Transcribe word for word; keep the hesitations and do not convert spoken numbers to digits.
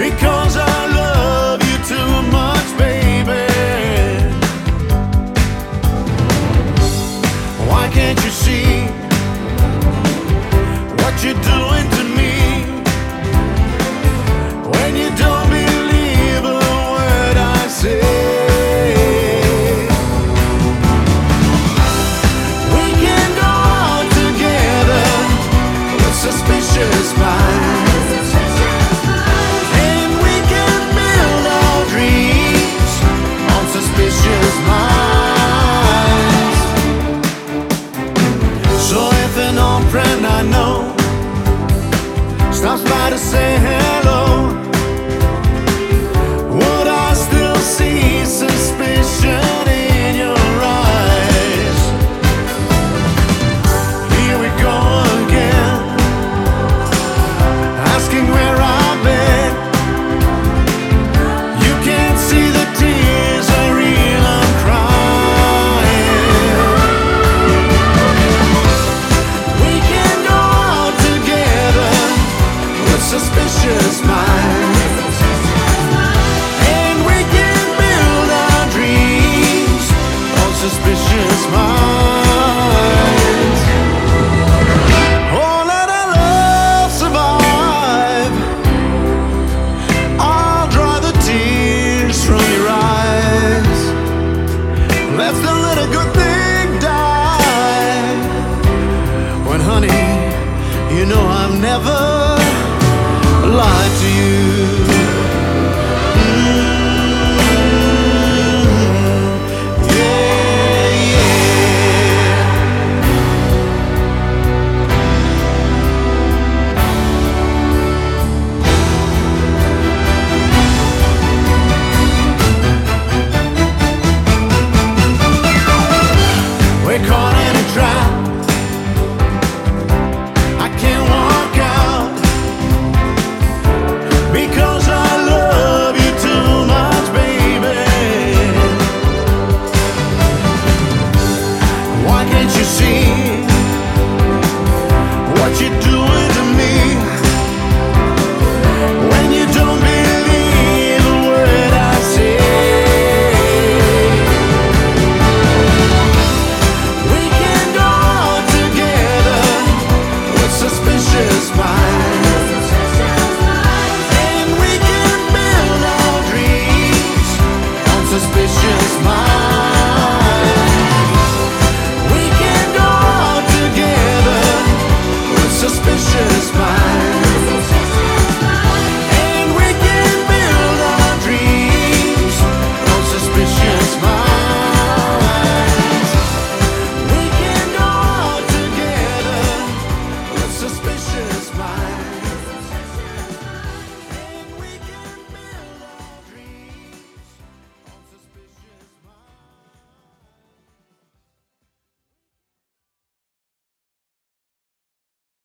because I love you too much, baby. Why can't you see what you're doing to me when you don't believe a word I say? We can go out together with suspicious minds, and we can build our dreams on suspicious minds. So if an old friend I know stops by to say hello, would I still see suspicion in your eyes? Here we go again, asking where I've been. You can't see the tears are real, I'm crying. We can go out together with suspicious minds, and we can build our dreams on suspicious minds. Oh, let our love survive. I'll dry the tears from your eyes. Let's don't let a good thing die. When, honey, you know I've never lied to you. Mm, yeah, yeah. We're caught in a trap. I can't walk out because I love you too much, baby. Why can't you see what you're doing to me when you don't believe a word I say? We can go out together with suspicious minds, and we can build our dreams on suspicious minds. We can go out together with suspicious minds, and we can build our dreams on suspicious minds. We can go out together with suspicious minds.